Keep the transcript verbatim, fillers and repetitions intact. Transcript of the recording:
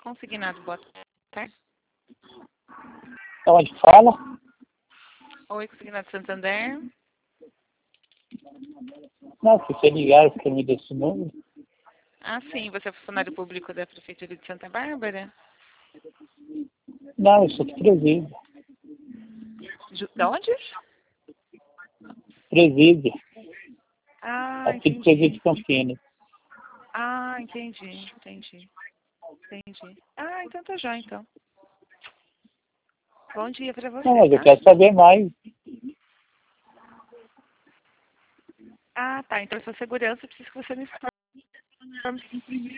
Consignado, boa tarde. Onde fala? Oi, Consignado Santander. Não, se você ligar, porque me desse número. Ah, sim, você é funcionário público da Prefeitura de Santa Bárbara? Não, eu sou de presídio. Ju- De onde? Presídio. Ah, Aqui de presídio de entendi. Campinas. Ah, entendi, entendi. Entendi. Ah, então tá já, então. Bom dia pra você, Não, mas eu tá? quero saber mais. Ah, tá. Então, sua segurança, eu preciso que você me informe